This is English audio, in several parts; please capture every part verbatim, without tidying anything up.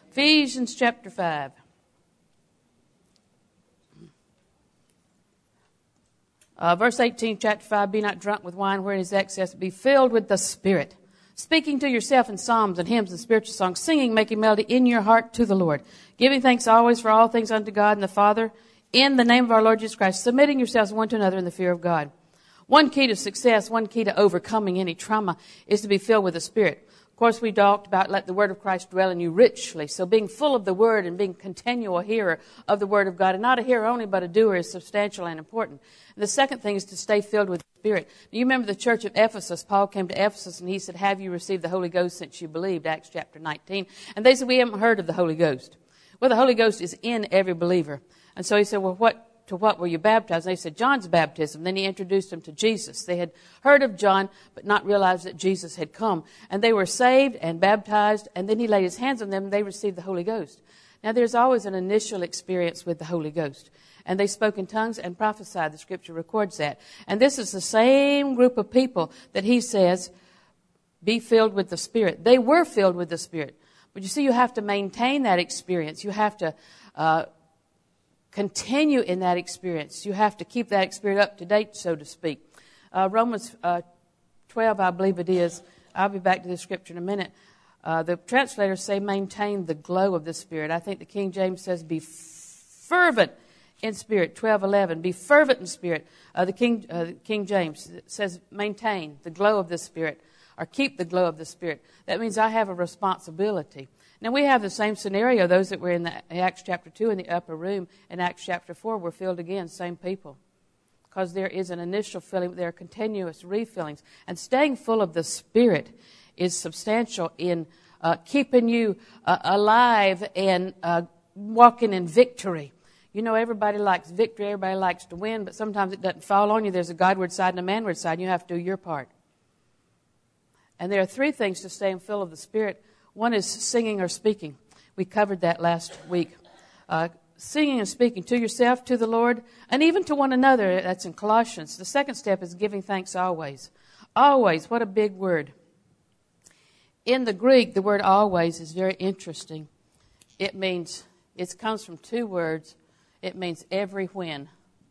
Ephesians chapter five. Uh, verse eighteen, chapter five, be not drunk with wine wherein is excess, but be filled with the Spirit, speaking to yourself in psalms and hymns and spiritual songs, singing, making melody in your heart to the Lord, giving thanks always for all things unto God and the Father, in the name of our Lord Jesus Christ, submitting yourselves one to another in the fear of God. One key to success, one key to overcoming any trauma is to be filled with the Spirit. Of course, we talked about let the word of Christ dwell in you richly. So being full of the word and being continual hearer of the word of God, and not a hearer only, but a doer, is substantial and important. And the second thing is to stay filled with the Spirit. You remember the church of Ephesus. Paul came to Ephesus and he said, have you received the Holy Ghost since you believed? Acts chapter nineteen. And they said, we haven't heard of the Holy Ghost. Well, the Holy Ghost is in every believer. And so he said, well, what to what were you baptized? And they said, John's baptism. Then he introduced them to Jesus. They had heard of John, but not realized that Jesus had come. And they were saved and baptized, and then he laid his hands on them, and they received the Holy Ghost. Now, there's always an initial experience with the Holy Ghost. And they spoke in tongues and prophesied. The Scripture records that. And this is the same group of people that he says, be filled with the Spirit. They were filled with the Spirit. But you see, you have to maintain that experience. You have to uh continue in that experience. You have to keep that experience up to date, so to speak. Uh, Romans uh, twelve, I believe it is. I'll be back to this scripture in a minute. Uh, the translators say maintain the glow of the Spirit. I think the King James says be fervent in spirit. twelve eleven. Be fervent in spirit. Uh, the King uh, King James says maintain the glow of the Spirit, or keep the glow of the Spirit. That means I have a responsibility. Now, we have the same scenario. Those that were in the Acts chapter two in the upper room in Acts chapter four were filled again, same people. Because there is an initial filling, there are continuous refillings. And staying full of the Spirit is substantial in uh, keeping you uh, alive and uh, walking in victory. You know, everybody likes victory, everybody likes to win, but sometimes it doesn't fall on you. There's a Godward side and a manward side, and you have to do your part. And there are three things to staying full of the Spirit. One is singing or speaking. We covered that last week. Uh, singing and speaking to yourself, to the Lord, and even to one another. That's in Colossians. The second step is giving thanks always. Always, what a big word. In the Greek, the word always is very interesting. It means, it comes from two words. It means every when.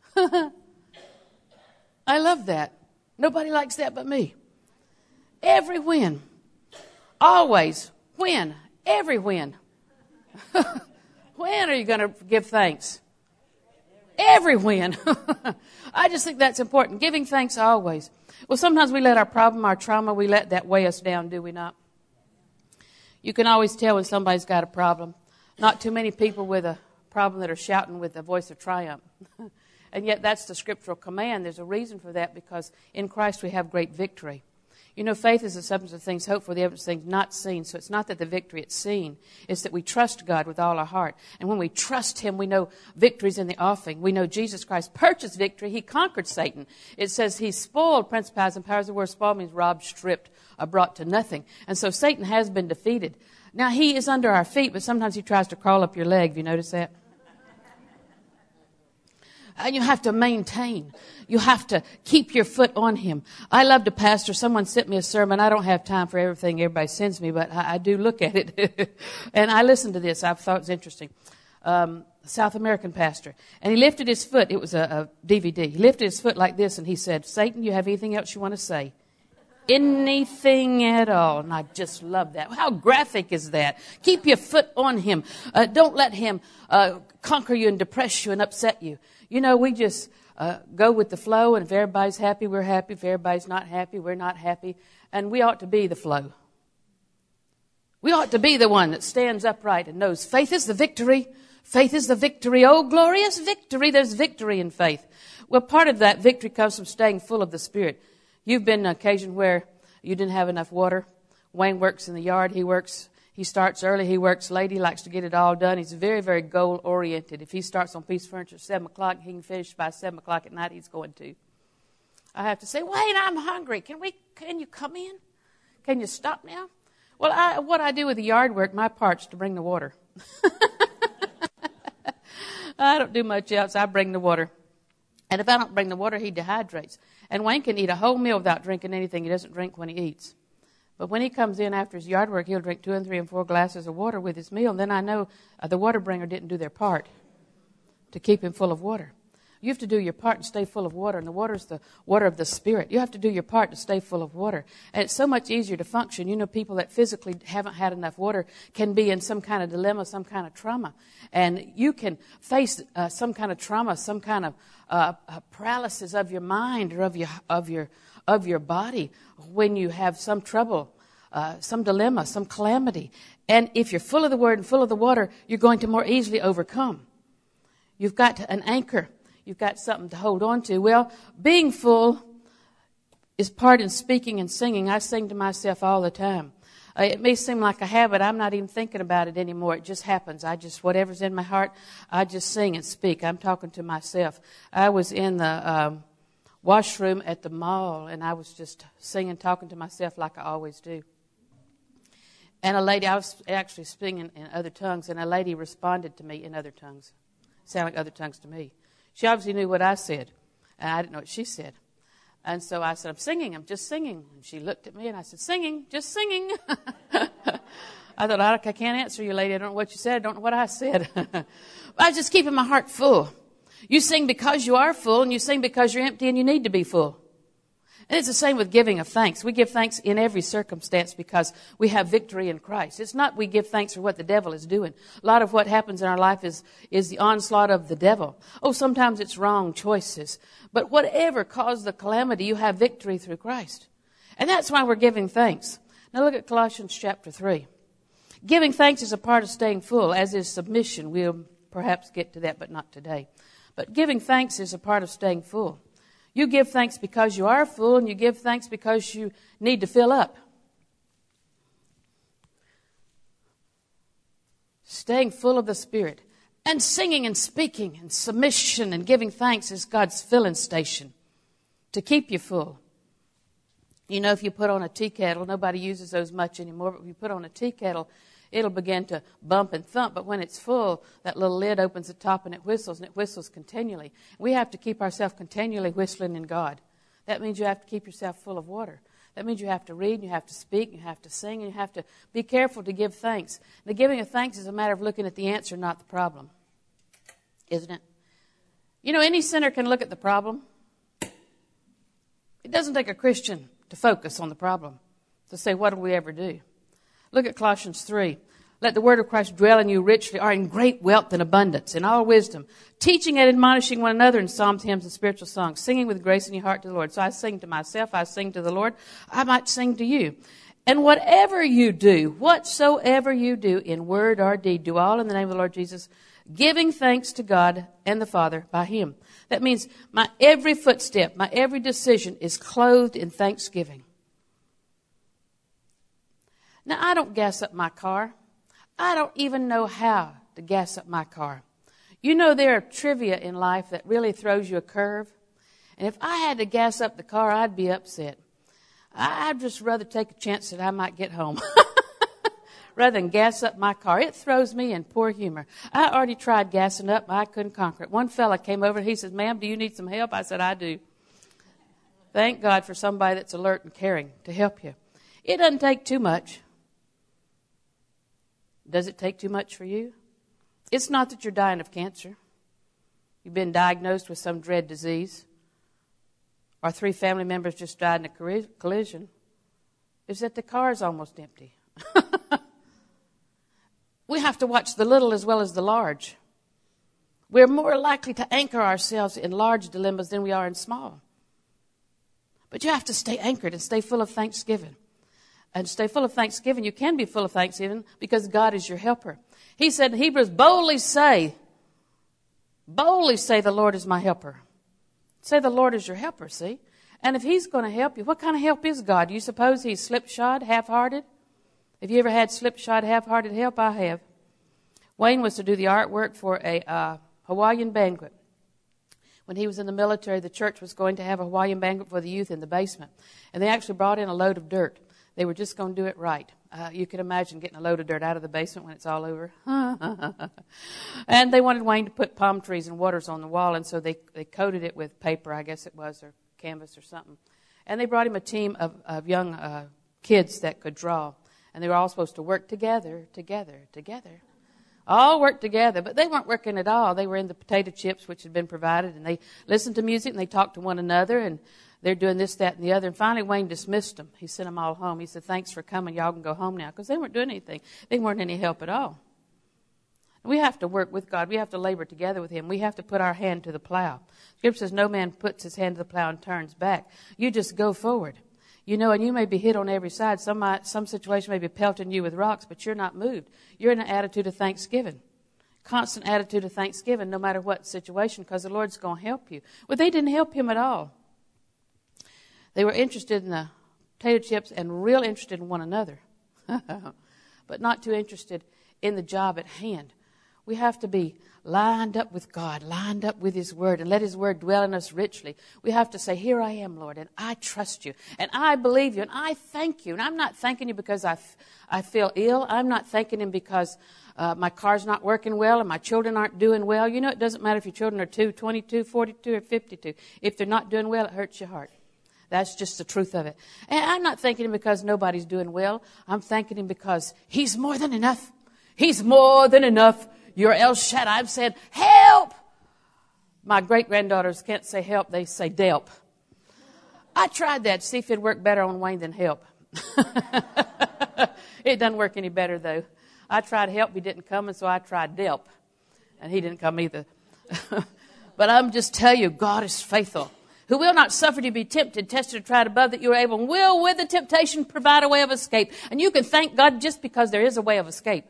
I love that. Nobody likes that but me. Every when. Always. When? Every when. When are you going to give thanks? Every when. I just think that's important. Giving thanks always. Well, sometimes we let our problem, our trauma, we let that weigh us down, do we not? You can always tell when somebody's got a problem. Not too many people with a problem that are shouting with a voice of triumph. And yet that's the scriptural command. There's a reason for that, because in Christ we have great victory. You know, faith is the substance of things hoped for, the evidence of things not seen. So it's not that the victory is seen. It's that we trust God with all our heart. And when we trust Him, we know victory's in the offing. We know Jesus Christ purchased victory. He conquered Satan. It says He spoiled principalities and powers. The word spoiled means robbed, stripped, or brought to nothing. And so Satan has been defeated. Now, he is under our feet, but sometimes he tries to crawl up your leg. Have you noticed that? And you have to maintain. You have to keep your foot on him. I love to pastor. Someone sent me a sermon. I don't have time for everything everybody sends me, but I, I do look at it. And I listened to this. I thought it was interesting. Um, South American pastor. And he lifted his foot. It was a, a D V D. He lifted his foot like this and he said, Satan, you have anything else you want to say? Anything at all. And I just love that. How graphic is that? Keep your foot on him. Uh, don't let him uh, conquer you and depress you and upset you. You know, we just uh, go with the flow, and if everybody's happy, we're happy. If everybody's not happy, we're not happy. And we ought to be the flow. We ought to be the one that stands upright and knows faith is the victory. Faith is the victory. Oh, glorious victory. There's victory in faith. Well, part of that victory comes from staying full of the Spirit. You've been on an occasion where you didn't have enough water. Wayne works in the yard. He works, he starts early. He works late. He likes to get it all done. He's very, very goal-oriented. If he starts on piece of furniture at seven o'clock, he can finish by seven o'clock at night. He's going to. I have to say, Wayne, I'm hungry. Can we? Can you come in? Can you stop now? Well, I, what I do with the yard work, my part's to bring the water. I don't do much else. I bring the water. And if I don't bring the water, he dehydrates. And Wayne can eat a whole meal without drinking anything. He doesn't drink when he eats. But when he comes in after his yard work, he'll drink two and three and four glasses of water with his meal. And then I know uh, the water bringer didn't do their part to keep him full of water. You have to do your part and stay full of water. And the water is the water of the Spirit. You have to do your part to stay full of water. And it's so much easier to function. You know, people that physically haven't had enough water can be in some kind of dilemma, some kind of trauma. And you can face uh, some kind of trauma, some kind of uh, paralysis of your mind or of your of your of your body when you have some trouble, uh, some dilemma, some calamity. And if you're full of the Word and full of the water, you're going to more easily overcome. You've got an anchor. You've got something to hold on to. Well, being full is part in speaking and singing. I sing to myself all the time. Uh, it may seem like a habit. I'm not even thinking about it anymore. It just happens. I just, whatever's in my heart, I just sing and speak. I'm talking to myself. I was in the um, washroom at the mall, and I was just singing, talking to myself like I always do. And a lady, I was actually speaking in other tongues, and a lady responded to me in other tongues. Sound like other tongues to me. She obviously knew what I said, and I didn't know what she said. And so I said, I'm singing, I'm just singing. And she looked at me, and I said, singing, just singing. I thought, I can't answer you, lady. I don't know what you said. I don't know what I said. I was just keeping my heart full. You sing because you are full, and you sing because you're empty, and you need to be full. And it's the same with giving of thanks. We give thanks in every circumstance because we have victory in Christ. It's not we give thanks for what the devil is doing. A lot of what happens in our life is, is the onslaught of the devil. Oh, sometimes it's wrong choices. But whatever caused the calamity, you have victory through Christ. And that's why we're giving thanks. Now look at Colossians chapter three. Giving thanks is a part of staying full, as is submission. We'll perhaps get to that, but not today. But giving thanks is a part of staying full. You give thanks because you are full, and you give thanks because you need to fill up. Staying full of the Spirit. And singing and speaking and submission and giving thanks is God's filling station to keep you full. You know, if you put on a tea kettle, nobody uses those much anymore, but if you put on a tea kettle, it'll begin to bump and thump. But when it's full, that little lid opens the top and it whistles, and it whistles continually. We have to keep ourselves continually whistling in God. That means you have to keep yourself full of water. That means you have to read, and you have to speak, and you have to sing, and you have to be careful to give thanks. The giving of thanks is a matter of looking at the answer, not the problem. Isn't it? You know, any sinner can look at the problem. It doesn't take a Christian to focus on the problem, to say, what will we ever do? Look at Colossians three. Let the word of Christ dwell in you richly, or in great wealth and abundance, in all wisdom, teaching and admonishing one another in psalms, hymns, and spiritual songs, singing with grace in your heart to the Lord. So I sing to myself, I sing to the Lord, I might sing to you. And whatever you do, whatsoever you do in word or deed, do all in the name of the Lord Jesus, giving thanks to God and the Father by Him. That means my every footstep, my every decision is clothed in thanksgiving. Now, I don't gas up my car. I don't even know how to gas up my car. You know, there are trivia in life that really throws you a curve. And if I had to gas up the car, I'd be upset. I'd just rather take a chance that I might get home rather than gas up my car. It throws me in poor humor. I already tried gassing up. I couldn't conquer it. One fella came over and he says, ma'am, do you need some help? I said, I do. Thank God for somebody that's alert and caring to help you. It doesn't take too much. Does it take too much for you? It's not that you're dying of cancer. You've been diagnosed with some dread disease. Or three family members just died in a collision. It's that the car is almost empty. We have to watch the little as well as the large. We're more likely to anchor ourselves in large dilemmas than we are in small. But you have to stay anchored and stay full of thanksgiving. And stay full of thanksgiving. You can be full of thanksgiving because God is your helper. He said in Hebrews, boldly say, boldly say the Lord is my helper. Say the Lord is your helper, see? And if He's going to help you, what kind of help is God? Do you suppose He's slipshod, half-hearted? Have you ever had slipshod, half-hearted help? I have. Wayne was to do the artwork for a uh, Hawaiian banquet. When he was in the military, the church was going to have a Hawaiian banquet for the youth in the basement. And they actually brought in a load of dirt. They were just going to do it right. Uh, you can imagine getting a load of dirt out of the basement when it's all over. And they wanted Wayne to put palm trees and waters on the wall, and so they, they coated it with paper, I guess it was, or canvas or something. And they brought him a team of, of young uh, kids that could draw. And they were all supposed to work together, together, together. All worked together, but they weren't working at all. They were in the potato chips, which had been provided, and they listened to music, and they talked to one another, and they're doing this, that, and the other. And finally, Wayne dismissed them. He sent them all home. He said, thanks for coming. Y'all can go home now, because they weren't doing anything. They weren't any help at all. We have to work with God. We have to labor together with Him. We have to put our hand to the plow. Scripture says no man puts his hand to the plow and turns back. You just go forward. You know, and you may be hit on every side. Some might, some situation may be pelting you with rocks, but you're not moved. You're in an attitude of thanksgiving. Constant attitude of thanksgiving, no matter what situation, because the Lord's going to help you. Well, they didn't help him at all. They were interested in the potato chips and real interested in one another, but not too interested in the job at hand. We have to be lined up with God, lined up with His Word, and let His Word dwell in us richly. We have to say, here I am, Lord, and I trust You, and I believe You, and I thank You. And I'm not thanking You because I, f- I feel ill. I'm not thanking Him because uh, my car's not working well and my children aren't doing well. You know, it doesn't matter if your children are two, twenty-two, forty-two, or fifty-two. If they're not doing well, it hurts your heart. That's just the truth of it. And I'm not thanking Him because nobody's doing well. I'm thanking Him because He's more than enough. He's more than enough. You're El Shaddai. I'm saying, help! My great-granddaughters can't say help. They say delp. I tried that to see if it'd work better on Wayne than help. It doesn't work any better, though. I tried help. He didn't come, and so I tried delp. And he didn't come either. But I'm just telling you, God is faithful. Who will not suffer to be tempted, tested, or tried above that you are able, and will with the temptation provide a way of escape. And you can thank God just because there is a way of escape.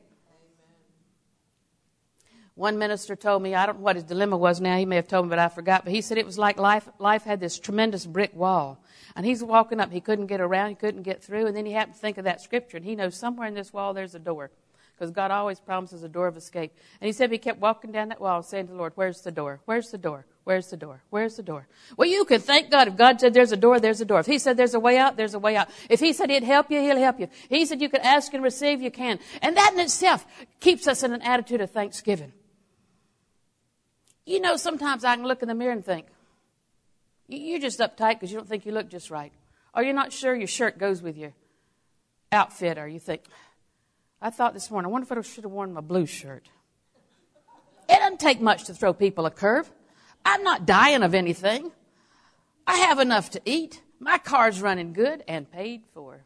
One minister told me, I don't know what his dilemma was now. He may have told me, but I forgot. But he said it was like life, life had this tremendous brick wall. And he's walking up. He couldn't get around. He couldn't get through. And then he happened to think of that scripture. And he knows somewhere in this wall there's a door. Because God always promises a door of escape. And he said he kept walking down that wall saying to the Lord, where's the door? Where's the door? Where's the door? Where's the door? Well, you can thank God. If God said there's a door, there's a door. If He said there's a way out, there's a way out. If He said He'd help you, He'll help you. He said you can ask and receive, you can. And that in itself keeps us in an attitude of thanksgiving. You know, sometimes I can look in the mirror and think, you're just uptight because you don't think you look just right. Or you're not sure your shirt goes with your outfit. Or you think, I thought this morning, I wonder if I should have worn my blue shirt. It doesn't take much to throw people a curve. I'm not dying of anything. I have enough to eat. My car's running good and paid for.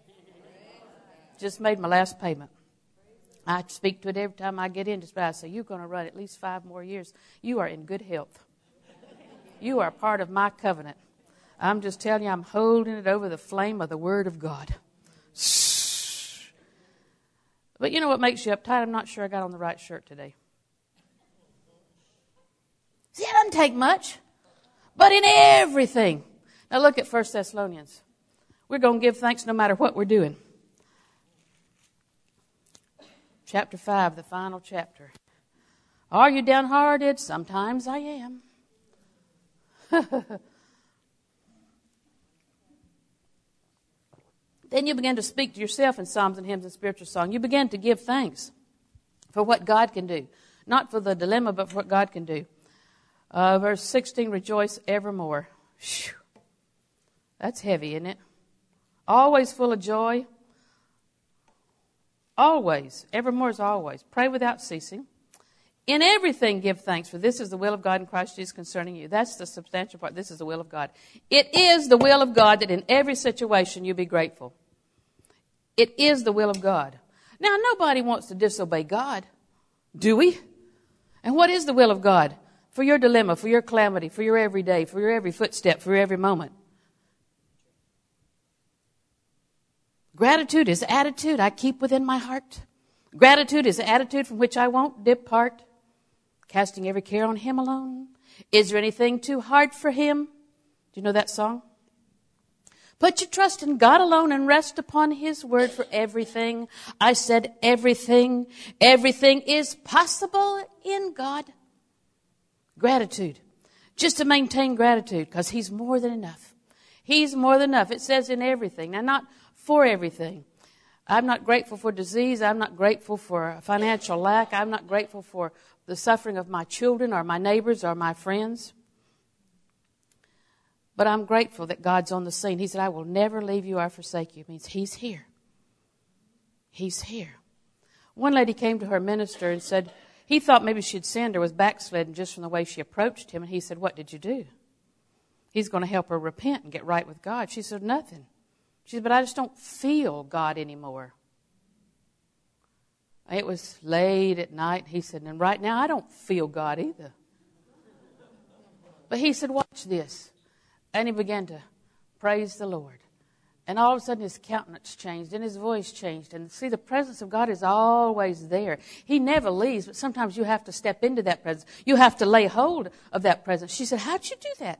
Just made my last payment. I speak to it every time I get in. Just I say, you're going to run at least five more years. You are in good health. You are part of my covenant. I'm just telling you, I'm holding it over the flame of the Word of God. But you know what makes you uptight? I'm not sure I got on the right shirt today. See, it doesn't take much. But in everything. Now look at First Thessalonians. We're going to give thanks no matter what we're doing. Chapter five, the final chapter. Are you downhearted? Sometimes I am. Then you begin to speak to yourself in psalms and hymns and spiritual song. You begin to give thanks for what God can do. Not for the dilemma, but for what God can do. Uh, verse sixteen, rejoice evermore. Whew. That's heavy, isn't it? Always full of joy. Always. Evermore is always. Pray without ceasing. In everything give thanks, for this is the will of God in Christ Jesus concerning you. That's the substantial part. This is the will of God. It is the will of God that in every situation you be grateful. It is the will of God. Now, nobody wants to disobey God, do we? And what is the will of God? For your dilemma, for your calamity, for your everyday, for your every footstep, for your every moment. Gratitude is attitude I keep within my heart. Gratitude is attitude from which I won't depart. Casting every care on Him alone. Is there anything too hard for Him? Do you know that song? Put your trust in God alone and rest upon His word for everything. I said everything. Everything is possible in God. Gratitude. Just to maintain gratitude because He's more than enough. He's more than enough. It says in everything. Now, not for everything. I'm not grateful for disease. I'm not grateful for financial lack. I'm not grateful for the suffering of my children or my neighbors or my friends. But I'm grateful that God's on the scene. He said, I will never leave you or forsake you. It means He's here. He's here. One lady came to her minister and said, he thought maybe she'd sinned or was backslidden just from the way she approached him. And he said, what did you do? He's going to help her repent and get right with God. She said, nothing. She said, but I just don't feel God anymore. It was late at night. He said, and right now I don't feel God either. But he said, watch this. And he began to praise the Lord. And all of a sudden his countenance changed and his voice changed. And see, the presence of God is always there. He never leaves, but sometimes you have to step into that presence. You have to lay hold of that presence. She said, how'd you do that?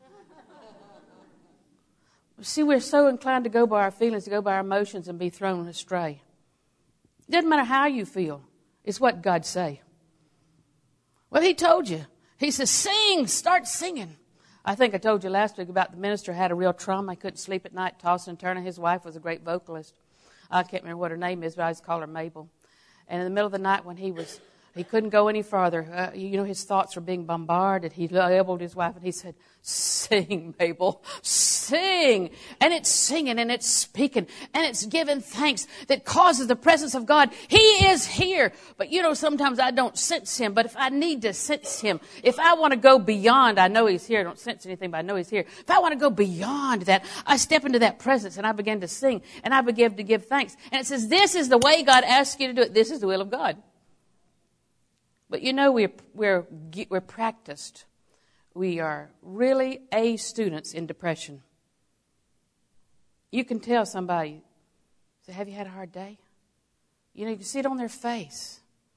See, we're so inclined to go by our feelings, to go by our emotions and be thrown astray. It doesn't matter how you feel. It's what God say. Well, He told you. He says, sing, start singing. I think I told you last week about the minister had a real trauma. He couldn't sleep at night, tossing and turning. His wife was a great vocalist. I can't remember what her name is, but I just call her Mabel. And in the middle of the night when he was, he couldn't go any farther. Uh, you know, his thoughts were being bombarded. He elbowed his wife and he said, sing, Mabel, sing. And it's singing and it's speaking and it's giving thanks that causes the presence of God. He is here. But you know, sometimes I don't sense Him. But if I need to sense Him, if I want to go beyond, I know He's here. I don't sense anything, but I know He's here. If I want to go beyond that, I step into that presence and I begin to sing and I begin to give thanks. And it says, this is the way God asks you to do it. This is the will of God. But you know, we're, we're, we're practiced. We are really A students in depression. You can tell somebody, say, have you had a hard day? You know, you can see it on their face.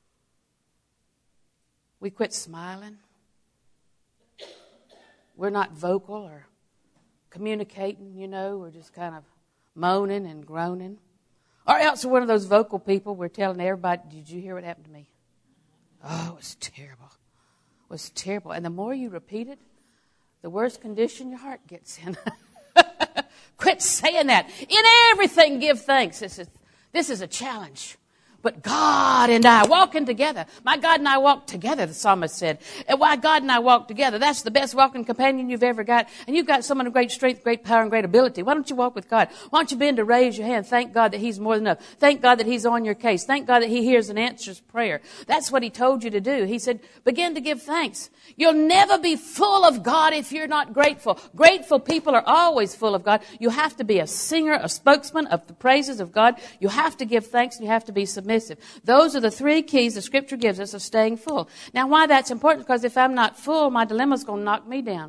We quit smiling. We're not vocal or communicating, you know. We're just kind of moaning and groaning. Or else we're one of those vocal people. We're telling everybody, did you hear what happened to me? Oh, it was terrible. It was terrible. And the more you repeat it, the worse condition your heart gets in. Quit saying that. In everything, give thanks. This is, this is a challenge. But God and I walking together. My God and I walk together, the psalmist said. And why God and I walk together? That's the best walking companion you've ever got. And you've got someone of great strength, great power, and great ability. Why don't you walk with God? Why don't you bend to raise your hand? Thank God that He's more than enough. Thank God that He's on your case. Thank God that He hears and answers prayer. That's what He told you to do. He said, begin to give thanks. You'll never be full of God if you're not grateful. Grateful people are always full of God. You have to be a singer, a spokesman of the praises of God. You have to give thanks and you have to be submissive. Those are the three keys the Scripture gives us of staying full. Now, why that's important? Because if I'm not full, my dilemma's going to knock me down.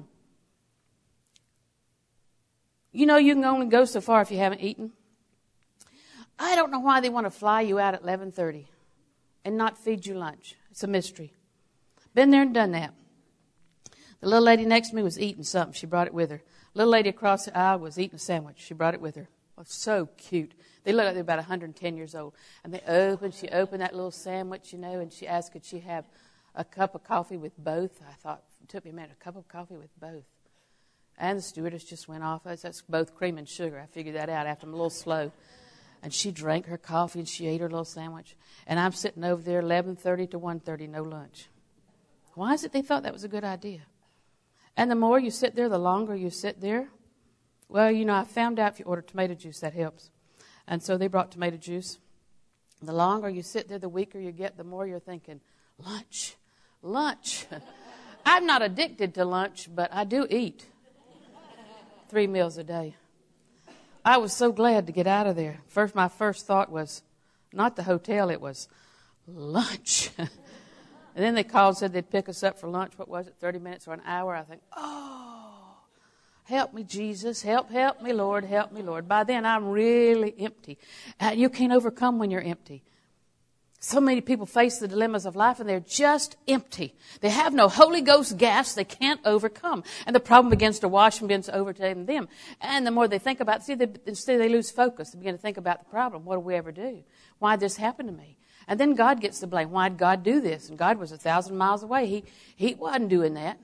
You know, you can only go so far if you haven't eaten. I don't know why they want to fly you out at eleven thirty and not feed you lunch. It's a mystery. Been there and done that. The little lady next to me was eating something. She brought it with her. The little lady across the aisle was eating a sandwich. She brought it with her. Oh, so cute. They look like they're about one hundred ten years old. And they opened, she opened that little sandwich, you know, and she asked, could she have a cup of coffee with both? I thought, it took me a minute, a cup of coffee with both. And the stewardess just went off. That's both cream and sugar. I figured that out after I'm a little slow. And she drank her coffee and she ate her little sandwich. And I'm sitting over there eleven thirty to one thirty, no lunch. Why is it they thought that was a good idea? And the more you sit there, the longer you sit there. Well, you know, I found out if you order tomato juice, that helps. And so they brought tomato juice. The longer you sit there, the weaker you get, the more you're thinking, lunch, lunch. I'm not addicted to lunch, but I do eat three meals a day. I was so glad to get out of there. First, my first thought was not the hotel, it was lunch. And then they called and said they'd pick us up for lunch. What was it, thirty minutes or an hour? I think, oh. Help me, Jesus. Help, help me, Lord. Help me, Lord. By then, I'm really empty. Uh, you can't overcome when you're empty. So many people face the dilemmas of life and they're just empty. They have no Holy Ghost gas they can't overcome. And the problem begins to wash and begins to overtake them. And the more they think about it, see, they, instead they lose focus. They begin to think about the problem. What do we ever do? Why did this happen to me? And then God gets the blame. Why did God do this? And God was a thousand miles away. He, he wasn't doing that.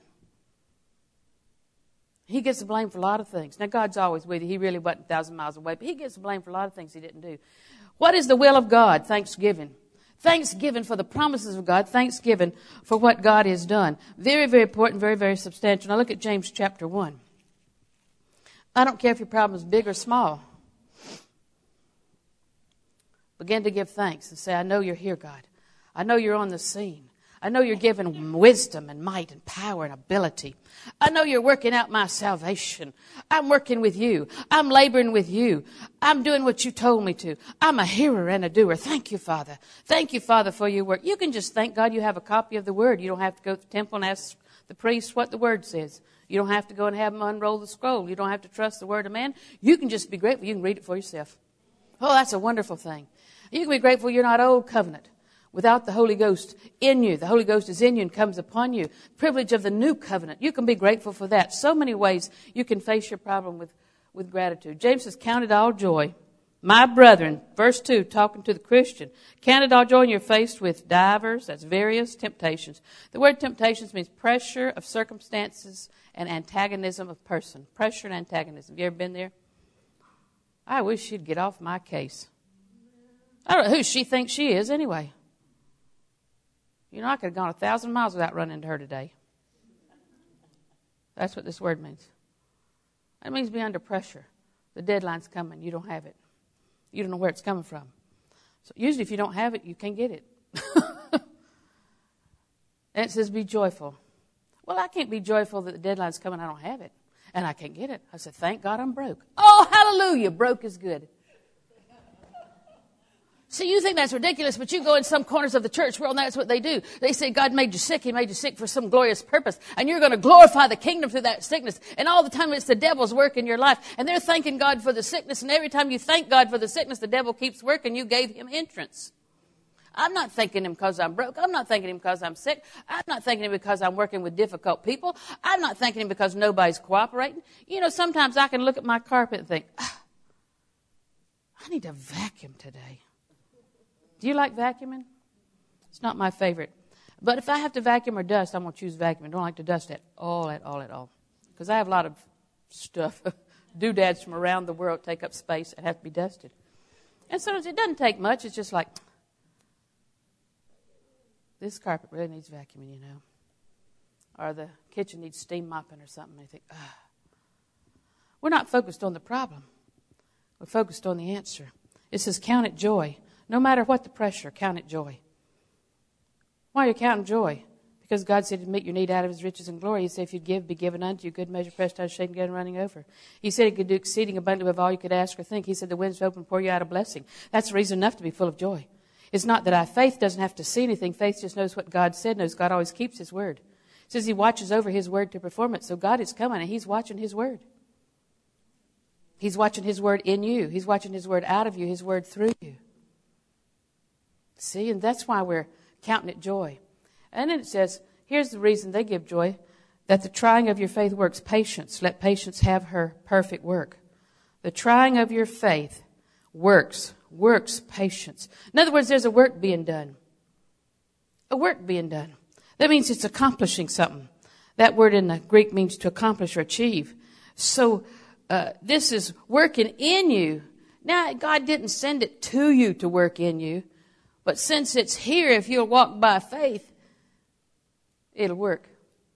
He gets the blame for a lot of things. Now, God's always with you. He really wasn't a thousand miles away, but He gets the blame for a lot of things He didn't do. What is the will of God? Thanksgiving. Thanksgiving for the promises of God. Thanksgiving for what God has done. Very, very important, very, very substantial. Now, look at James chapter one. I don't care if your problem is big or small. Begin to give thanks and say, I know you're here, God. I know you're on the scene. I know you're giving wisdom and might and power and ability. I know you're working out my salvation. I'm working with you. I'm laboring with you. I'm doing what you told me to. I'm a hearer and a doer. Thank you, Father. Thank you, Father, for your work. You can just thank God you have a copy of the Word. You don't have to go to the temple and ask the priest what the Word says. You don't have to go and have them unroll the scroll. You don't have to trust the word of man. You can just be grateful. You can read it for yourself. Oh, that's a wonderful thing. You can be grateful you're not old covenant. Without the Holy Ghost in you. The Holy Ghost is in you and comes upon you. Privilege of the new covenant. You can be grateful for that. So many ways you can face your problem with, with gratitude. James says, count it all joy. My brethren, verse two, talking to the Christian. Count it all joy when you're faced with divers, that's various temptations. The word temptations means pressure of circumstances and antagonism of person. Pressure and antagonism. Have you ever been there? I wish she'd get off my case. I don't know who she thinks she is anyway. You know, I could have gone a thousand miles without running into her today. That's what this word means. It means be under pressure. The deadline's coming. You don't have it. You don't know where it's coming from. So usually if you don't have it, you can't get it. And it says be joyful. Well, I can't be joyful that the deadline's coming. I don't have it. And I can't get it. I said, thank God I'm broke. Oh, hallelujah. Broke is good. See, you think that's ridiculous, but you go in some corners of the church world, and that's what they do. They say God made you sick. He made you sick for some glorious purpose. And you're going to glorify the kingdom through that sickness. And all the time it's the devil's work in your life. And they're thanking God for the sickness. And every time you thank God for the sickness, the devil keeps working. You gave him entrance. I'm not thanking him because I'm broke. I'm not thanking him because I'm sick. I'm not thanking him because I'm working with difficult people. I'm not thanking him because nobody's cooperating. You know, sometimes I can look at my carpet and think, ah, I need to vacuum today. Do you like vacuuming? It's not my favorite. But if I have to vacuum or dust, I'm going to choose vacuum. I don't like to dust at all, at all, at all. Because I have a lot of stuff, doodads from around the world take up space and have to be dusted. And sometimes it doesn't take much. It's just like, this carpet really needs vacuuming, you know. Or the kitchen needs steam mopping or something. And you think, ah. We're not focused on the problem. We're focused on the answer. It says, count it joy. No matter what the pressure, count it joy. Why are you counting joy? Because God said he'd meet your need out of his riches and glory. He said if you'd give, be given unto you, good measure, pressed down, shaken together, and running over. He said he could do exceeding abundantly of all you could ask or think. He said the winds open and pour you out a blessing. That's reason enough to be full of joy. It's not that our faith doesn't have to see anything. Faith just knows what God said, knows God always keeps his word. It says he watches over his word to perform it. So God is coming and he's watching his word. He's watching his word in you. He's watching his word out of you, his word through you. See, and that's why we're counting it joy. And then it says, here's the reason they give joy, that the trying of your faith works patience. Let patience have her perfect work. The trying of your faith works, works patience. In other words, there's a work being done. A work being done. That means it's accomplishing something. That word in the Greek means to accomplish or achieve. So uh, this is working in you. Now, God didn't send it to you to work in you. But since it's here, if you'll walk by faith, it'll work.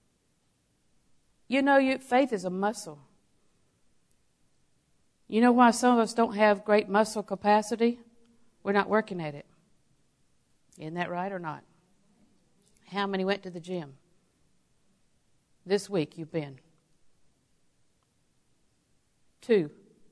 You know, you, faith is a muscle. You know why some of us don't have great muscle capacity? We're not working at it. Isn't that right or not? How many went to the gym? This week you've been? Two.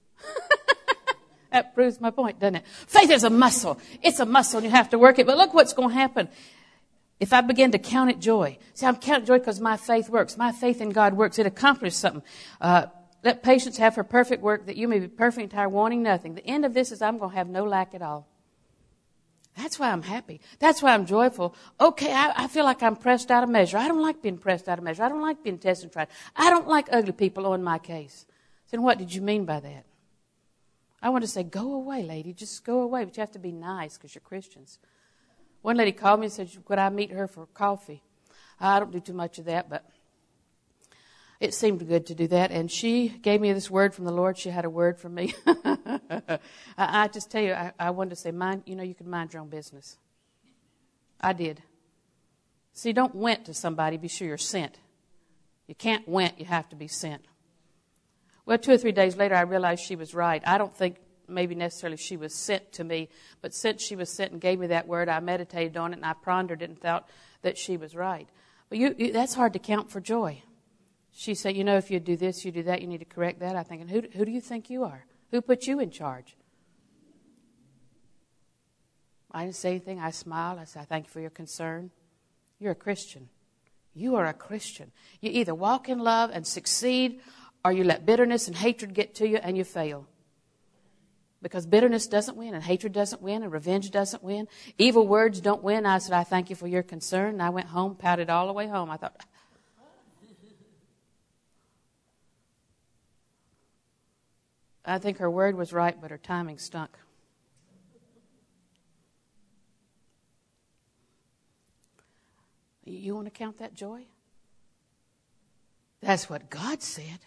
That proves my point, doesn't it? Faith is a muscle. It's a muscle and you have to work it. But look what's going to happen. If I begin to count it joy. See, I'm counting joy because my faith works. My faith in God works. It accomplishes something. Uh, let patience have her perfect work that you may be perfect, entire, wanting nothing. The end of this is I'm going to have no lack at all. That's why I'm happy. That's why I'm joyful. Okay, I, I feel like I'm pressed out of measure. I don't like being pressed out of measure. I don't like being tested and tried. I don't like ugly people on my case. Then what did you mean by that? I want to say, go away, lady. Just go away. But you have to be nice because you're Christians. One lady called me and said, could I meet her for coffee? I don't do too much of that, but it seemed good to do that. And she gave me this word from the Lord. She had a word from me. I, I just tell you, I, I wanted to say, mind, you know, you can mind your own business. I did. See, don't went to somebody. Be sure you're sent. You can't went. You have to be sent. Well, two or three days later, I realized she was right. I don't think maybe necessarily she was sent to me, but since she was sent and gave me that word, I meditated on it and I pondered it and thought that she was right. But you, you, that's hard to count for joy. She said, you know, if you do this, you do that, you need to correct that. I'm thinking, who, who do you think you are? Who put you in charge? I didn't say anything. I smiled. I said, I thank you for your concern. You're a Christian. You are a Christian. You either walk in love and succeed, or you let bitterness and hatred get to you and you fail. Because bitterness doesn't win, and hatred doesn't win, and revenge doesn't win. Evil words don't win. I said, I thank you for your concern. And I went home, pouted all the way home. I thought, I think her word was right, but her timing stunk. You want to count that joy? That's what God said.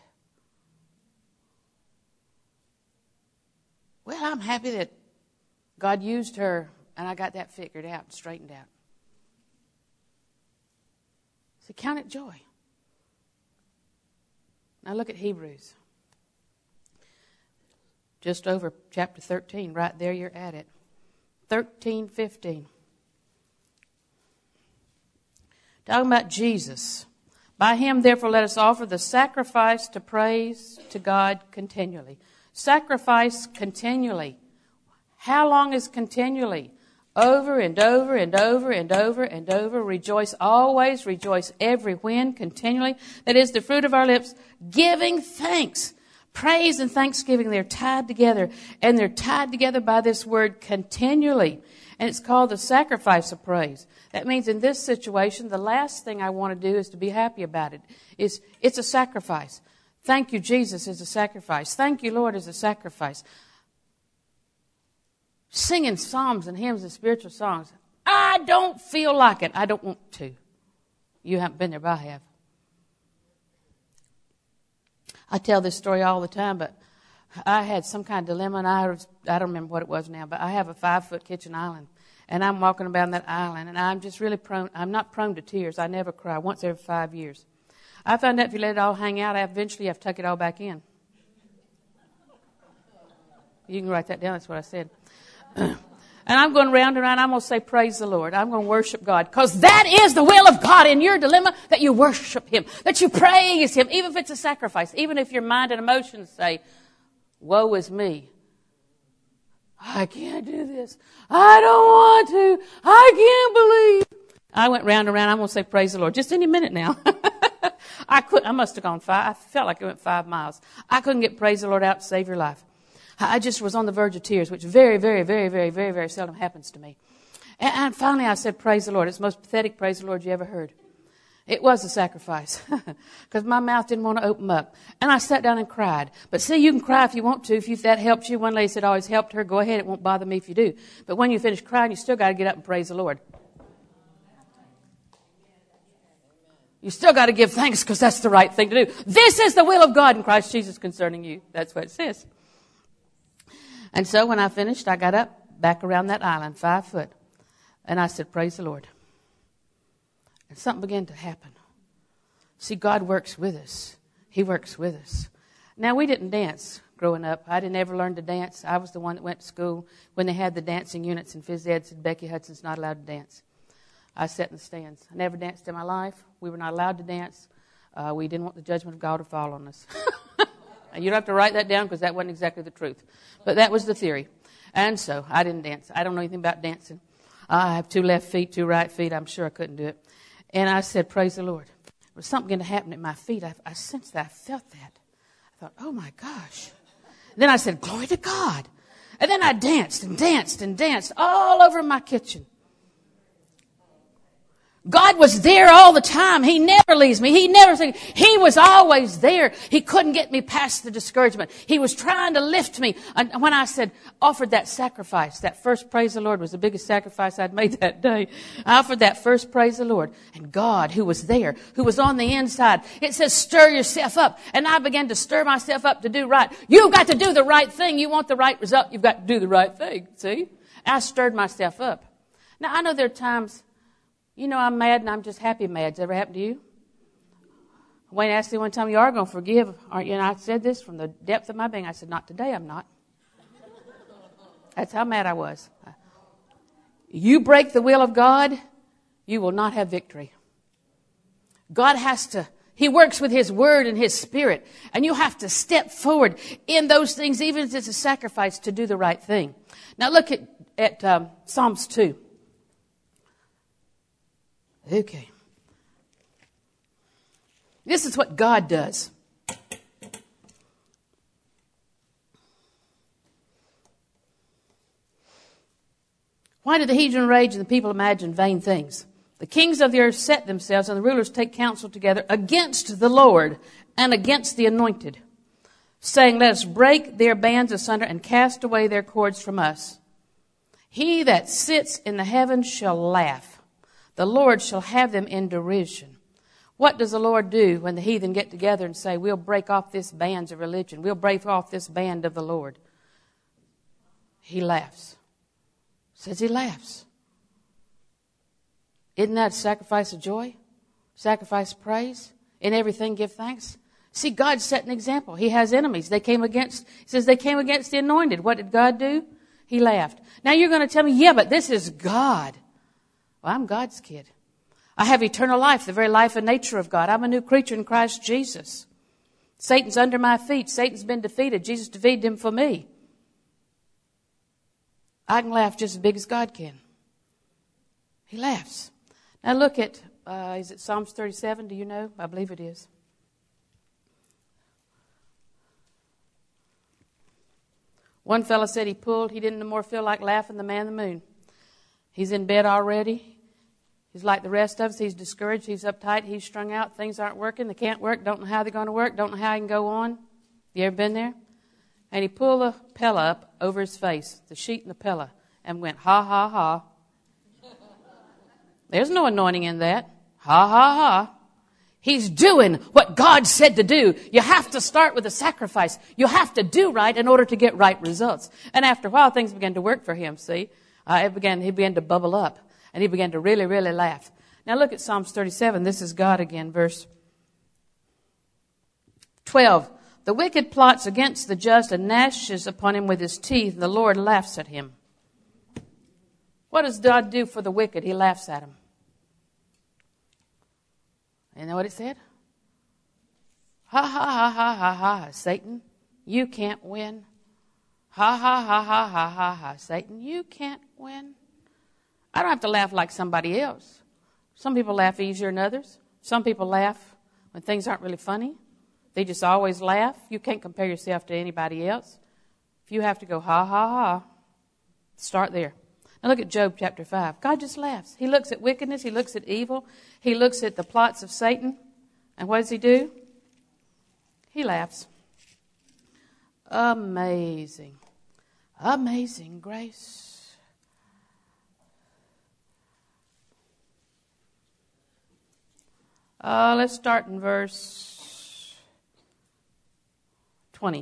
Well, I'm happy that God used her and I got that figured out and straightened out. So count it joy. Now look at Hebrews. Just over chapter thirteen, right there you're at it. thirteen fifteen. Talking about Jesus. By him, therefore, let us offer the sacrifice to praise to God continually. Sacrifice continually. How long is continually? Over and over and over and over and over. Rejoice always, rejoice every when, continually. That is the fruit of our lips, giving thanks. Praise and thanksgiving, they're tied together. And they're tied together by this word continually. And it's called the sacrifice of praise. That means in this situation, the last thing I want to do is to be happy about it. It's, it's a sacrifice. Thank you, Jesus, is a sacrifice. Thank you, Lord, is a sacrifice. Singing psalms and hymns and spiritual songs. I don't feel like it. I don't want to. You haven't been there, but I have. I tell this story all the time, but I had some kind of dilemma, and I, was, I don't remember what it was now, but I have a five-foot kitchen island, and I'm walking around that island, and I'm just really prone, I'm not prone to tears. I never cry, once every five years. I found out if you let it all hang out, eventually you have to tuck it all back in. You can write that down, that's what I said. And I'm going round and round, I'm going to say, praise the Lord. I'm going to worship God. Because that is the will of God in your dilemma, that you worship Him, that you praise Him, even if it's a sacrifice, even if your mind and emotions say, woe is me. I can't do this. I don't want to. I can't believe. I went round and round, I'm going to say, praise the Lord. Just any minute now. I could, I must have gone five, I felt like I went five miles. I couldn't get praise the Lord out to save your life. I just was on the verge of tears, which very, very, very, very, very, very seldom happens to me. And, and finally I said, praise the Lord. It's the most pathetic praise the Lord you ever heard. It was a sacrifice because my mouth didn't want to open up. And I sat down and cried. But see, you can cry if you want to. If you, that helps you. One lady said, always helped her. Go ahead. It won't bother me if you do. But when you finish crying, you still got to get up and praise the Lord. You still got to give thanks because that's the right thing to do. This is the will of God in Christ Jesus concerning you. That's what it says. And so when I finished, I got up back around that island, five foot. And I said, praise the Lord. And something began to happen. See, God works with us. He works with us. Now, we didn't dance growing up. I didn't ever learn to dance. I was the one that went to school when they had the dancing units, and phys ed said, Becky Hudson's not allowed to dance. I sat in the stands. I never danced in my life. We were not allowed to dance. Uh, we didn't want the judgment of God to fall on us. You don't have to write that down because that wasn't exactly the truth. But that was the theory. And so I didn't dance. I don't know anything about dancing. I have two left feet, two right feet. I'm sure I couldn't do it. And I said, praise the Lord. There was something going to happen at my feet. I, I sensed that. I felt that. I thought, oh my gosh. And then I said, glory to God. And then I danced and danced and danced all over my kitchen. God was there all the time. He never leaves me. He never, He was always there. He couldn't get me past the discouragement. He was trying to lift me. And when I said, offered that sacrifice, that first praise the Lord was the biggest sacrifice I'd made that day. I offered that first praise the Lord. And God, who was there, who was on the inside, it says, stir yourself up. And I began to stir myself up to do right. You've got to do the right thing. You want the right result. You've got to do the right thing. See? I stirred myself up. Now, I know there are times, you know, I'm mad and I'm just happy mad. Does that ever happen to you? Wayne asked me one time, you are going to forgive, aren't you? And I said this from the depth of my being. I said, not today, I'm not. That's how mad I was. You break the will of God, you will not have victory. God has to, He works with His Word and His Spirit. And you have to step forward in those things, even if it's a sacrifice, to do the right thing. Now look at, at um, Psalms two. Okay. This is what God does. Why do the heathen rage and the people imagine vain things? The kings of the earth set themselves, and the rulers take counsel together against the Lord and against the anointed, saying, let us break their bands asunder and cast away their cords from us. He that sits in the heavens shall laugh. The Lord shall have them in derision. What does the Lord do when the heathen get together and say, we'll break off this bands of religion. We'll break off this band of the Lord. He laughs. Says He laughs. Isn't that a sacrifice of joy? Sacrifice of praise? In everything give thanks? See, God set an example. He has enemies. They came against, He says they came against the anointed. What did God do? He laughed. Now you're going to tell me, yeah, but this is God. Well, I'm God's kid. I have eternal life, the very life and nature of God. I'm a new creature in Christ Jesus. Satan's under my feet. Satan's been defeated. Jesus defeated him for me. I can laugh just as big as God can. He laughs. Now look at, uh, is it Psalms thirty-seven? Do you know? I believe it is. One fellow said he pulled, he didn't no more feel like laughing than the man in the moon. He's in bed already. He's like the rest of us. He's discouraged. He's uptight. He's strung out. Things aren't working. They can't work. Don't know how they're going to work. Don't know how he can go on. You ever been there? And he pulled the pillow up over his face, the sheet and the pillow, and went, ha, ha, ha. There's no anointing in that. Ha, ha, ha. He's doing what God said to do. You have to start with a sacrifice. You have to do right in order to get right results. And after a while, things began to work for him, see. Uh, it began, he began to bubble up. And he began to really, really laugh. Now look at Psalms thirty-seven. This is God again, verse twelve. The wicked plots against the just and gnashes upon him with his teeth, and the Lord laughs at him. What does God do for the wicked? He laughs at him. You know what it said? Ha, ha, ha, ha, ha, ha, Satan, you can't win. Ha, ha, ha, ha, ha, ha, ha, Satan, you can't win. I don't have to laugh like somebody else. Some people laugh easier than others. Some people laugh when things aren't really funny. They just always laugh. You can't compare yourself to anybody else. If you have to go ha, ha, ha, start there. Now look at Job chapter five. God just laughs. He looks at wickedness. He looks at evil. He looks at the plots of Satan. And what does he do? He laughs. Amazing. Amazing grace. Uh, let's start in verse twenty.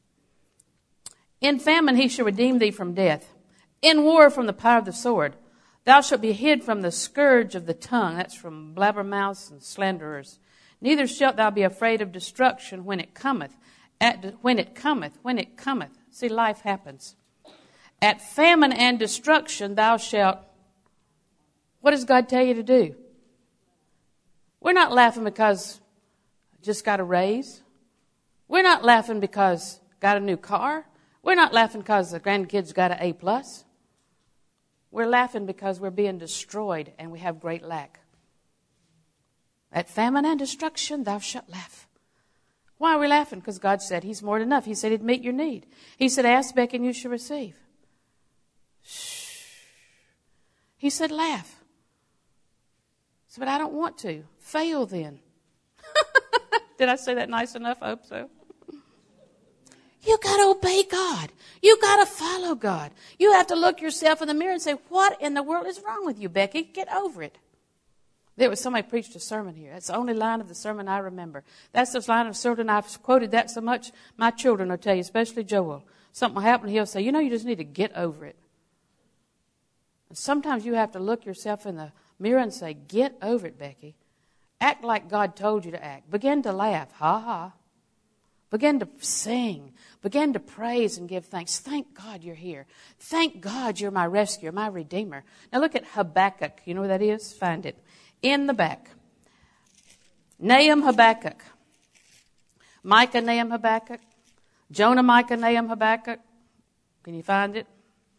In famine he shall redeem thee from death, in war from the power of the sword. Thou shalt be hid from the scourge of the tongue. That's from blabbermouths and slanderers. Neither shalt thou be afraid of destruction when it cometh. At, when it cometh, when it cometh. See, life happens. At famine and destruction thou shalt. What does God tell you to do? We're not laughing because I just got a raise. We're not laughing because got a new car. We're not laughing because the grandkids got an A plus. We're laughing because we're being destroyed and we have great lack. At famine and destruction thou shalt laugh. Why are we laughing? Because God said He's more than enough. He said He'd meet your need. He said, ask, beck, and you shall receive. Shh. He said, laugh. So, but I don't want to. Fail then. Did I say that nice enough? I hope so. You got to obey God. You got to follow God. You have to look yourself in the mirror and say, what in the world is wrong with you, Becky? Get over it. There was somebody preached a sermon here. That's the only line of the sermon I remember. That's the line of the sermon. I've quoted that so much, my children will tell you, especially Joel. Something will happen, he'll say, you know, you just need to get over it. And sometimes you have to look yourself in the mirror and say, get over it, Becky. Act like God told you to act. Begin to laugh. Ha ha. Begin to sing. Begin to praise and give thanks. Thank God you're here. Thank God you're my rescuer, my redeemer. Now look at Habakkuk. You know where that is? Find it. In the back. Nahum, Habakkuk. Micah, Nahum, Habakkuk. Jonah, Micah, Nahum, Habakkuk. Can you find it?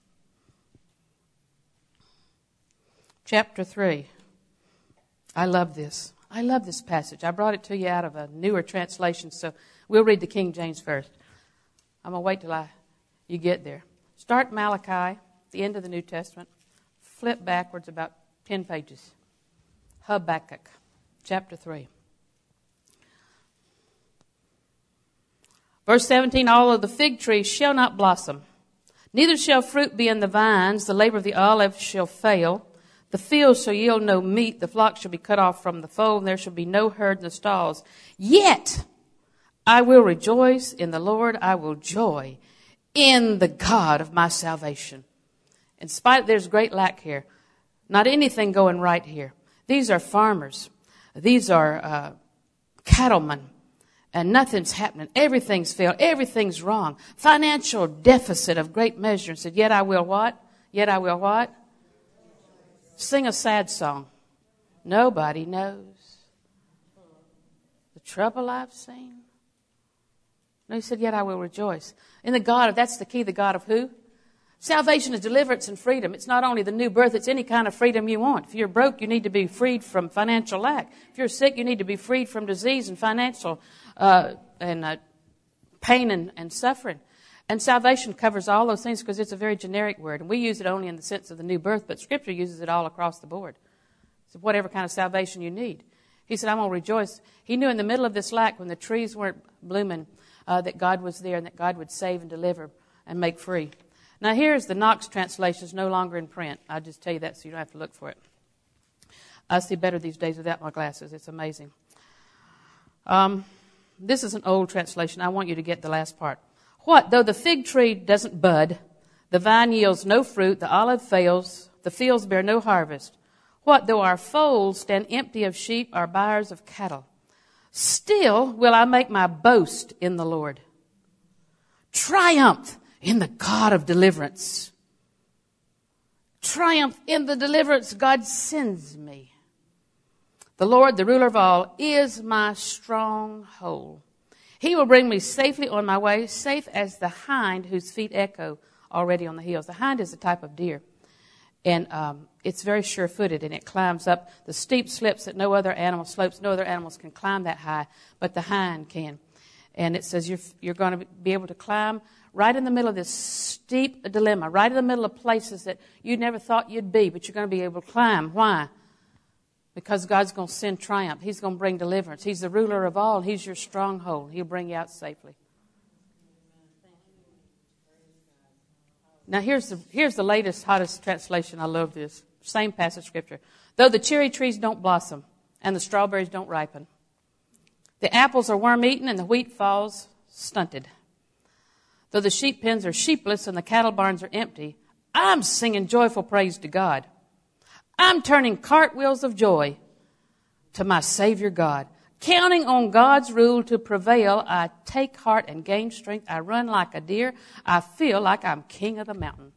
Chapter three. I love this. I love this passage. I brought it to you out of a newer translation, so we'll read the King James first. I'm going to wait till I, you get there. Start Malachi, the end of the New Testament. Flip backwards about ten pages. Habakkuk, chapter three. Verse seventeen, all of the fig trees shall not blossom, neither shall fruit be in the vines, the labor of the olive shall fail. The fields shall yield no meat, the flock shall be cut off from the fold, and there shall be no herd in the stalls. Yet I will rejoice in the Lord, I will joy in the God of my salvation. In spite, there's great lack here. Not anything going right here. These are farmers. These are uh, cattlemen. And nothing's happening. Everything's failed. Everything's wrong. Financial deficit of great measure. And said, yet I will what? Yet I will what? Sing a sad song. Nobody knows the trouble I've seen. No, he said, yet I will rejoice. In the God of, that's the key, the God of who? Salvation is deliverance and freedom. It's not only the new birth, it's any kind of freedom you want. If you're broke, you need to be freed from financial lack. If you're sick, you need to be freed from disease and financial uh, and uh, pain and, and suffering. And salvation covers all those things because it's a very generic word. And we use it only in the sense of the new birth, but Scripture uses it all across the board. So whatever kind of salvation you need. He said, I'm going to rejoice. He knew in the middle of this lack, when the trees weren't blooming, uh, that God was there and that God would save and deliver and make free. Now here's the Knox translation. It's no longer in print. I'll just tell you that so you don't have to look for it. I see better these days without my glasses. It's amazing. Um, this is an old translation. I want you to get the last part. What? Though the fig tree doesn't bud, the vine yields no fruit, the olive fails, the fields bear no harvest. What? Though our folds stand empty of sheep, our byres of cattle. Still will I make my boast in the Lord. Triumph in the God of deliverance. Triumph in the deliverance God sends me. The Lord, the ruler of all, is my stronghold. He will bring me safely on my way, safe as the hind whose feet echo already on the hills. The hind is a type of deer, and um, it's very sure-footed, and it climbs up the steep slips that no other animal slopes. No other animals can climb that high, but the hind can. And it says you're, you're going to be able to climb right in the middle of this steep dilemma, right in the middle of places that you never thought you'd be, but you're going to be able to climb. Why? Because God's going to send triumph. He's going to bring deliverance. He's the ruler of all. He's your stronghold. He'll bring you out safely. Now here's the, here's the latest, hottest translation. I love this. Same passage of Scripture. Though the cherry trees don't blossom and the strawberries don't ripen, the apples are worm-eaten and the wheat falls stunted. Though the sheep pens are sheepless and the cattle barns are empty, I'm singing joyful praise to God. I'm turning cartwheels of joy to my Savior God. Counting on God's rule to prevail, I take heart and gain strength. I run like a deer. I feel like I'm king of the mountain.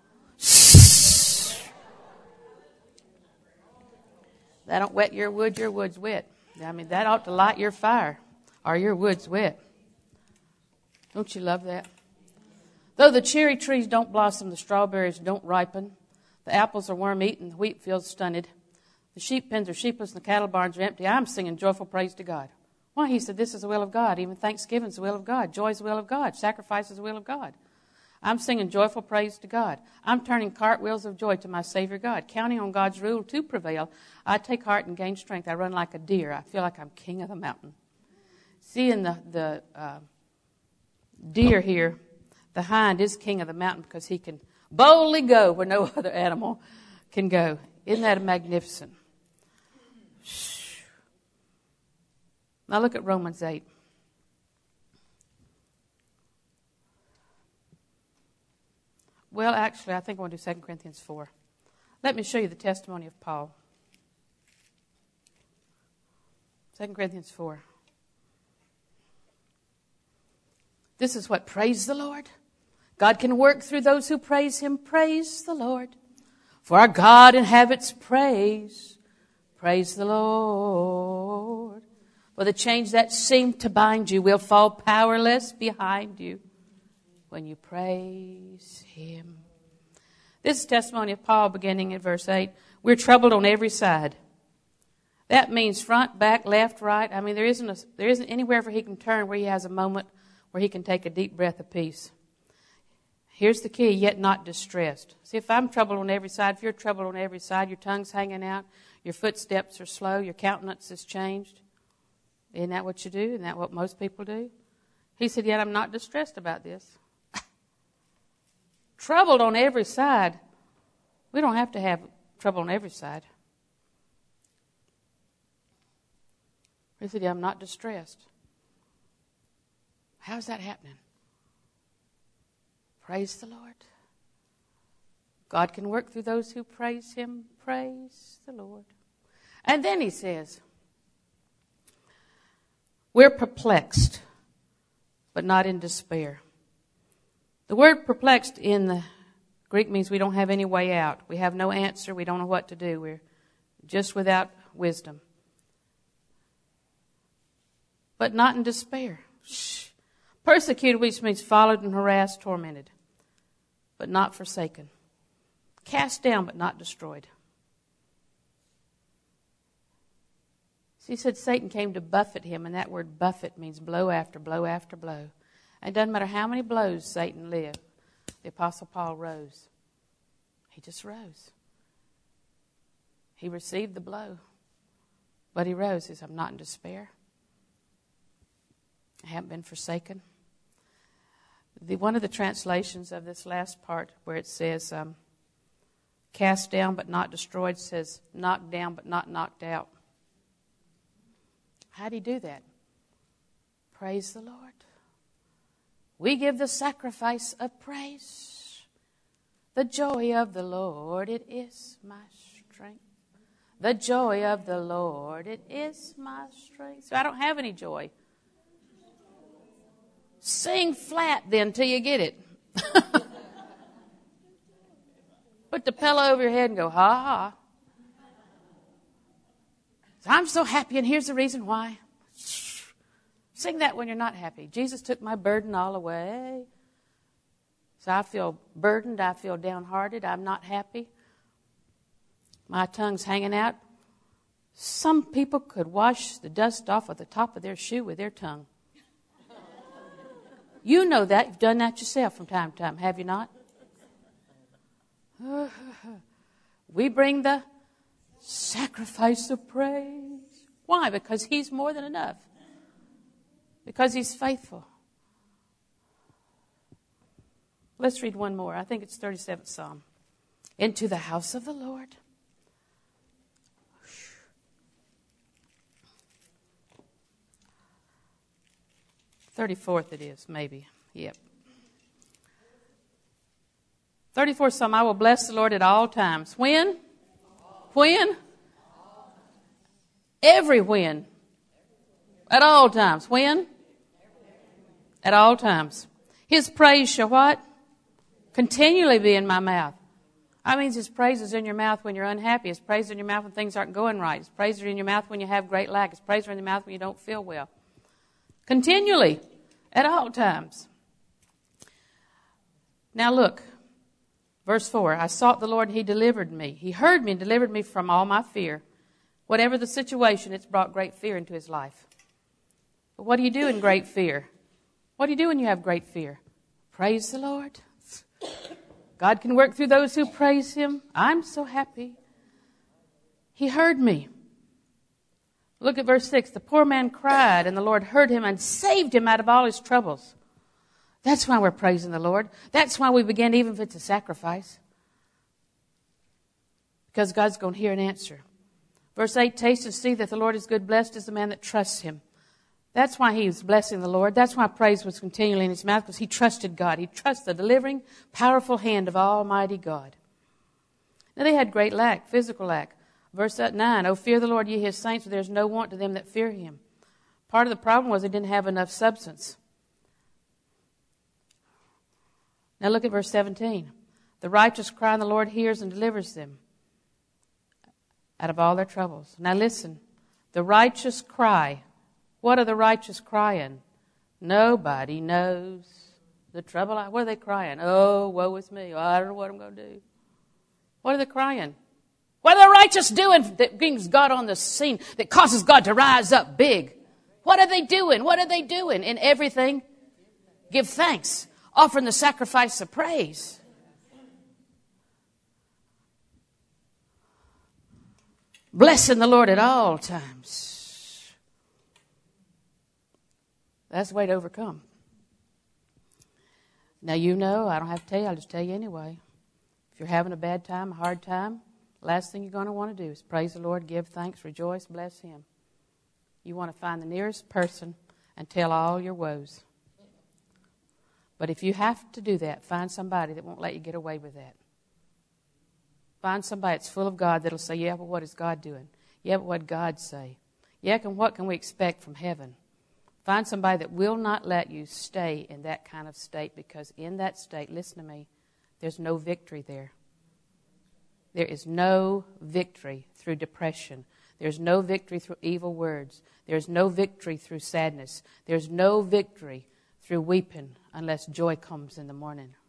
That don't wet your wood, your wood's wet. I mean, that ought to light your fire, or your wood's wet. Don't you love that? Though the cherry trees don't blossom, the strawberries don't ripen, the apples are worm-eaten, the wheat fields stunted, the sheep pens are sheepless, and the cattle barns are empty, I'm singing joyful praise to God. Why? He said, this is the will of God. Even thanksgiving is the will of God. Joy is the will of God. Sacrifice is the will of God. I'm singing joyful praise to God. I'm turning cartwheels of joy to my Savior God. Counting on God's rule to prevail, I take heart and gain strength. I run like a deer. I feel like I'm king of the mountain. Seeing the, the uh, deer here, the hind is king of the mountain because he can boldly go where no other animal can go. Isn't that magnificent? Now look at Romans eight. Well, actually, I think I want to do Second Corinthians four. Let me show you the testimony of Paul. Second Corinthians four. This is what praise the Lord. God can work through those who praise Him. Praise the Lord. For our God inhabits praise. Praise the Lord. For the chains that seem to bind you will fall powerless behind you when you praise Him. This is testimony of Paul beginning at verse eight. We're troubled on every side. That means front, back, left, right. I mean, there isn't a, there isn't anywhere where he can turn where he has a moment where he can take a deep breath of peace. Here's the key, yet not distressed. See, if I'm troubled on every side, if you're troubled on every side, your tongue's hanging out, your footsteps are slow, your countenance is changed. Isn't that what you do? Isn't that what most people do? He said, yet I'm not distressed about this. Troubled on every side. We don't have to have trouble on every side. He said, yeah, I'm not distressed. How's that happening? Praise the Lord. God can work through those who praise Him. Praise the Lord. And then he says, we're perplexed, but not in despair. The word perplexed in the Greek means we don't have any way out. We have no answer. We don't know what to do. We're just without wisdom. But not in despair. Shh. Persecuted, which means followed and harassed, tormented, but not forsaken. Cast down, but not destroyed. So he said Satan came to buffet him, and that word buffet means blow after blow after blow. And it doesn't matter how many blows Satan lived. The Apostle Paul rose. He just rose. He received the blow, but he rose. He said, I'm not in despair. I haven't been forsaken. The, one of the translations of this last part where it says um, cast down but not destroyed says knocked down but not knocked out. How do you do that? Praise the Lord. We give the sacrifice of praise. The joy of the Lord, it is my strength. The joy of the Lord, it is my strength. So I don't have any joy. Sing flat then till you get it. Put the pillow over your head and go, ha ha. I'm so happy, and here's the reason why. Sing that when you're not happy. Jesus took my burden all away. So I feel burdened. I feel downhearted. I'm not happy. My tongue's hanging out. Some people could wash the dust off of the top of their shoe with their tongue. You know that. You've done that yourself from time to time, have you not? We bring the sacrifice of praise. Why? Because He's more than enough. Because He's faithful. Let's read one more. I think it's thirty-seventh Psalm. Into the house of the Lord. thirty-fourth it is, maybe. Yep. thirty-fourth Psalm. I will bless the Lord at all times. When? When? Every when. At all times. When? At all times. His praise shall what? Continually be in my mouth. I mean, His praise is in your mouth when you're unhappy. His praise is in your mouth when things aren't going right. His praise is in your mouth when you have great lack. His praise is in your mouth when you don't feel well. Continually. At all times. Now look. Verse four. I sought the Lord and He delivered me. He heard me and delivered me from all my fear. Whatever the situation, it's brought great fear into his life. But what do you do in great fear? What do you do when you have great fear? Praise the Lord. God can work through those who praise Him. I'm so happy. He heard me. Look at verse six. The poor man cried, and the Lord heard him and saved him out of all his troubles. That's why we're praising the Lord. That's why we begin, even if it's a sacrifice. Because God's going to hear and answer. Verse eight, taste and see that the Lord is good. Blessed is the man that trusts Him. That's why he was blessing the Lord. That's why praise was continually in his mouth, because he trusted God. He trusted the delivering, powerful hand of Almighty God. Now they had great lack, physical lack. Verse nine, O fear the Lord, ye his saints, for there is no want to them that fear him. Part of the problem was they didn't have enough substance. Now look at verse seventeen. The righteous cry, and the Lord hears and delivers them out of all their troubles. Now listen, the righteous cry. What are the righteous crying? Nobody knows the trouble. I, what are they crying? Oh, woe is me. Oh, I don't know what I'm going to do. What are they crying? What are the righteous doing that brings God on the scene, that causes God to rise up big? What are they doing? What are they doing? In everything, give thanks, offering the sacrifice of praise. Blessing the Lord at all times. That's the way to overcome. Now you know, I don't have to tell you, I'll just tell you anyway. If you're having a bad time, a hard time, last thing you're going to want to do is praise the Lord, give thanks, rejoice, bless Him. You want to find the nearest person and tell all your woes. But if you have to do that, find somebody that won't let you get away with that. Find somebody that's full of God that'll say, yeah, but what is God doing? Yeah, but what did God say? Yeah, and what can we expect from heaven? Find somebody that will not let you stay in that kind of state, because in that state, listen to me, there's no victory there. There is no victory through depression. There's no victory through evil words. There's no victory through sadness. There's no victory through weeping unless joy comes in the morning.